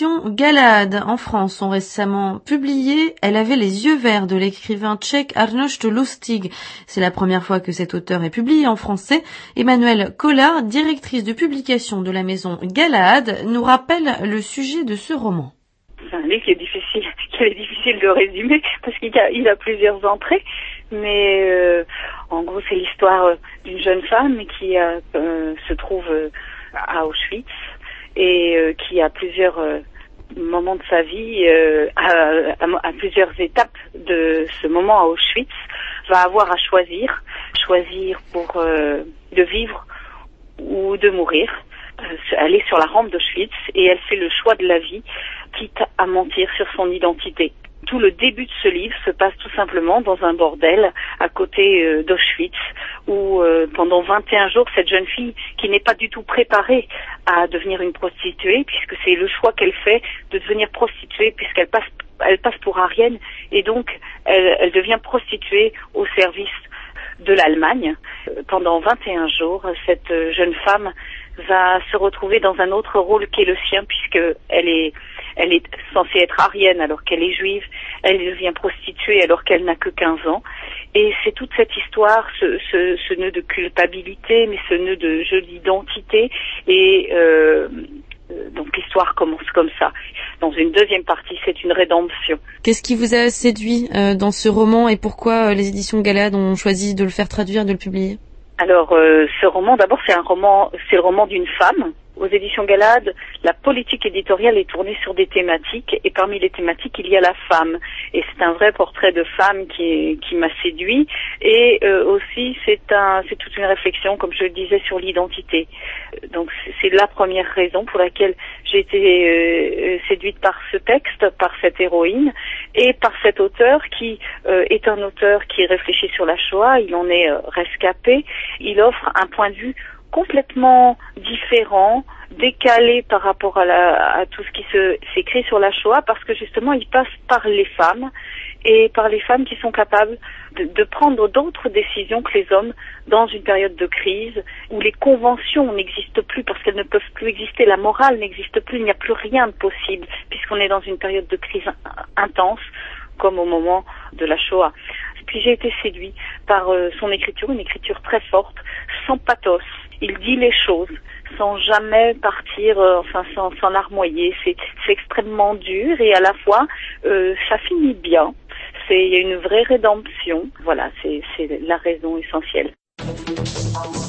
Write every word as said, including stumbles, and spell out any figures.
éditions Galaad en France ont récemment publié « Elle avait les yeux verts » de l'écrivain tchèque Arnošt Lustig. C'est la première fois que cet auteur est publié en français. Emmanuelle Collard, directrice de publication de la maison Galaad, nous rappelle le sujet de ce roman. C'est un livre qui est difficile, qui est difficile de résumer parce qu'il a, il a plusieurs entrées, mais euh, en gros c'est l'histoire d'une jeune femme qui euh, euh, se trouve euh, à Auschwitz et euh, qui a plusieurs euh, moments de sa vie, euh, à, à, à plusieurs étapes de ce moment à Auschwitz, va avoir à choisir, choisir pour euh, de vivre ou de mourir. Elle est sur la rampe d'Auschwitz et elle fait le choix de la vie, quitte à mentir sur son identité. Tout le début de ce livre se passe tout simplement dans un bordel à côté euh, d'Auschwitz où euh, pendant vingt et un jours, cette jeune fille qui n'est pas du tout préparée à devenir une prostituée, puisque c'est le choix qu'elle fait de devenir prostituée, puisqu'elle passe, elle passe pour aryenne et donc elle, elle devient prostituée au service de l'Allemagne. Pendant vingt et un jours, cette jeune femme va se retrouver dans un autre rôle qui est le sien, puisque elle est, elle est censée être aryenne alors qu'elle est juive, elle devient prostituée alors qu'elle n'a que quinze ans, et c'est toute cette histoire, ce, ce, ce nœud de culpabilité, mais ce nœud de jeu d'identité, et euh, donc l'histoire commence comme ça. Dans une deuxième partie, c'est une rédemption. Qu'est-ce qui vous a séduit euh, dans ce roman et pourquoi euh, les éditions Galaad ont choisi de le faire traduire, de le publier ? Alors, euh, ce roman, d'abord, c'est un roman, c'est le roman d'une femme. Aux éditions Galaad, la politique éditoriale est tournée sur des thématiques, et parmi les thématiques, il y a la femme. Et c'est un vrai portrait de femme qui, qui m'a séduit. Et euh, aussi, c'est un, c'est toute une réflexion, comme je le disais, sur l'identité. Donc, c'est la première raison pour laquelle j'ai été euh, séduite par ce texte, par cette héroïne, et par cet auteur qui euh, est un auteur qui réfléchit sur la Shoah. Il en est euh, rescapé. Il offre un point de vue complètement différent, décalé par rapport à, la, à tout ce qui se s'écrit sur la Shoah, parce que justement il passe par les femmes et par les femmes qui sont capables de, de prendre d'autres décisions que les hommes dans une période de crise où les conventions n'existent plus parce qu'elles ne peuvent plus exister, la morale n'existe plus, il n'y a plus rien de possible puisqu'on est dans une période de crise intense comme au moment de la Shoah. Puis j'ai été séduit par euh, son écriture, une écriture très forte, sans pathos. Il dit les choses sans jamais partir, euh, enfin sans, sans larmoyer. C'est, c'est extrêmement dur et à la fois euh, ça finit bien. C'est, il y a une vraie rédemption. Voilà, c'est, c'est la raison essentielle.